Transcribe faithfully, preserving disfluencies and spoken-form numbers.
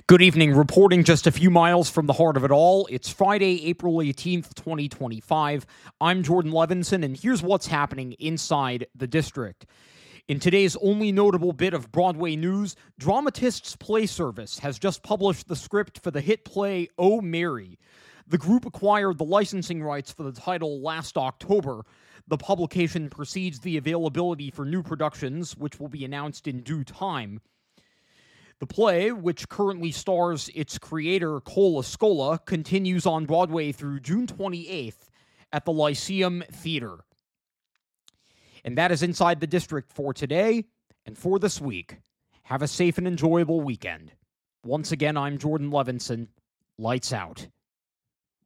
Good evening. Reporting just a few miles from the heart of it all, it's Friday, April eighteenth, twenty twenty-five. I'm Jordan Levinson, and here's what's happening inside the district. In today's only notable bit of Broadway news, Dramatists Play Service has just published the script for the hit play Oh, Mary. The group acquired the licensing rights for the title last October. The publication precedes the availability for new productions, which will be announced in due time. The play, which currently stars its creator, Cole Escola, continues on Broadway through June twenty-eighth at the Lyceum Theater. And that is Inside the District for today and for this week. Have a safe and enjoyable weekend. Once again, I'm Jordan Levinson. Lights out.